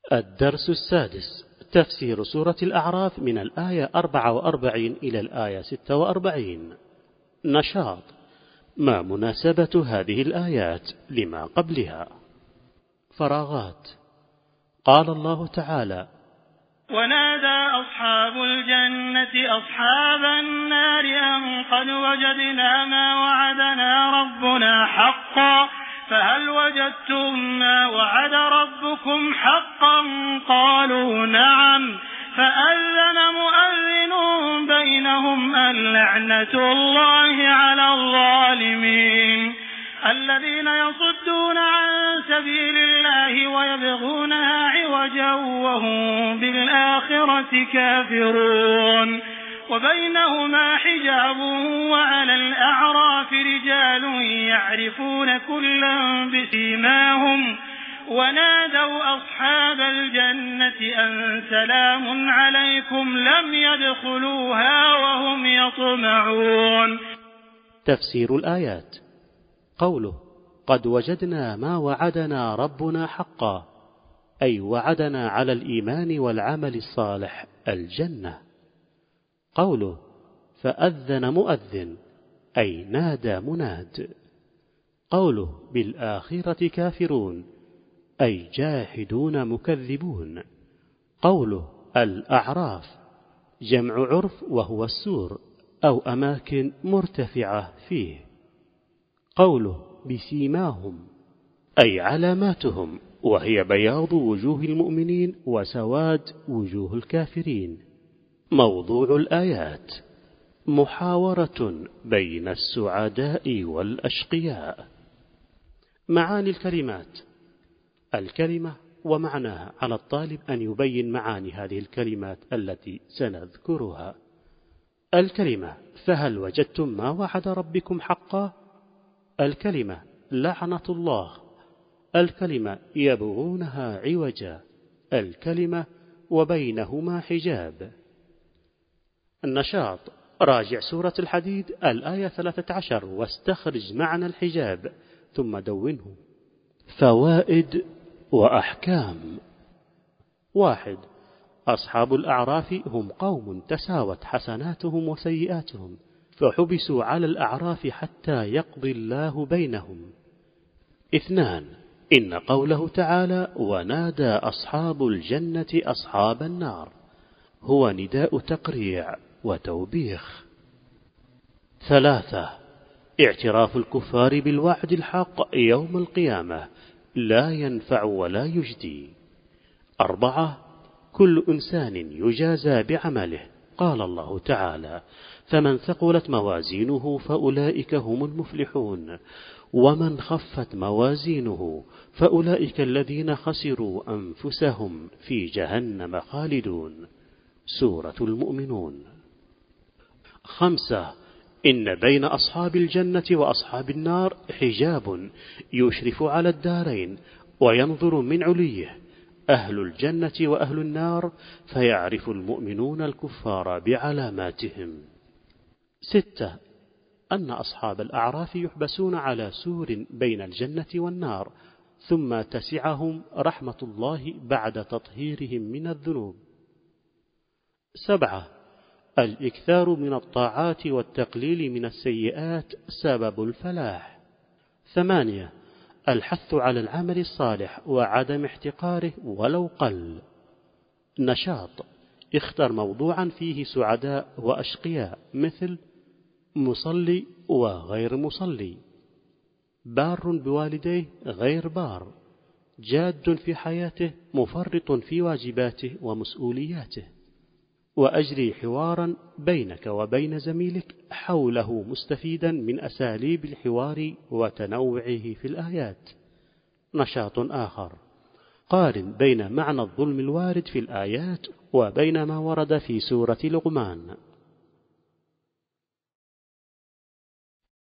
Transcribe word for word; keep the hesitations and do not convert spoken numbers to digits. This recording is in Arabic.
الدرس السادس: تفسير سورة الأعراف من الآية أربعة وأربعين إلى الآية ستة وأربعين. نشاط: ما مناسبة هذه الآيات لما قبلها؟ فراغات: قال الله تعالى: ونادى أصحاب الجنة أصحاب النار أن قد وجدنا ما وعدنا ربنا حقا فهل وجدتم ما وعد ربكم حقا قالوا نعم فأذن مؤذن بينهم اللعنة الله على الظالمين الذين يصدون عن سبيل الله ويبغونها عوجا وهم بالآخرة كافرون وبينهما حجاب وعلى الأعراف رجال يعرفون كلا بسيماهم ونادوا أصحاب الجنة أن سلام عليكم لم يدخلوها وهم يطمعون. تفسير الآيات: قوله قد وجدنا ما وعدنا ربنا حقا، أي وعدنا على الإيمان والعمل الصالح الجنة. قوله فأذن مؤذن، أي نادى مناد. قوله بالآخرة كافرون، أي جاحدون مكذبون. قوله الأعراف جمع عرف وهو السور أو أماكن مرتفعة فيه. قوله بسيماهم، أي علاماتهم، وهي بياض وجوه المؤمنين وسواد وجوه الكافرين. موضوع الآيات: محاورة بين السعداء والأشقياء. معاني الكلمات: الكلمة ومعناها، على الطالب أن يبين معاني هذه الكلمات التي سنذكرها. الكلمة: فهل وجدتم ما وعد ربكم حقا؟ الكلمة: لعنة الله. الكلمة: يبغونها عوجا. الكلمة: وبينهما حجاب. النشاط: راجع سورة الحديد الآية ثلاثة عشر واستخرج معنى الحجاب ثم دونه. فوائد وأحكام. واحد: أصحاب الأعراف هم قوم تساوت حسناتهم وسيئاتهم فحبسوا على الأعراف حتى يقضي الله بينهم. اثنان: إن قوله تعالى ونادى أصحاب الجنة أصحاب النار هو نداء تقريع وتوبيخ. ثلاثة: اعتراف الكفار بالوعد الحق يوم القيامة لا ينفع ولا يجدي. أربعة: كل إنسان يجازى بعمله. قال الله تعالى: فمن ثقلت موازينه فأولئك هم المفلحون ومن خفت موازينه فأولئك الذين خسروا أنفسهم في جهنم خالدون. سورة المؤمنون. خمسة: إن بين أصحاب الجنة وأصحاب النار حجاب يشرف على الدارين وينظر من عليه أهل الجنة وأهل النار فيعرف المؤمنون الكفار بعلاماتهم. ستة: أن أصحاب الأعراف يحبسون على سور بين الجنة والنار ثم تسعهم رحمة الله بعد تطهيرهم من الذنوب. سبعة: الإكثار من الطاعات والتقليل من السيئات سبب الفلاح. ثمانية: الحث على العمل الصالح وعدم احتقاره ولو قل. نشاط: اختر موضوعا فيه سعداء وأشقياء مثل مصلي وغير مصلي، بار بوالديه غير بار، جاد في حياته مفرط في واجباته ومسؤولياته. وأجري حوارا بينك وبين زميلك حوله مستفيدا من أساليب الحوار وتنوعه في الآيات. نشاط آخر: قارن بين معنى الظلم الوارد في الآيات وبين ما ورد في سورة لقمان.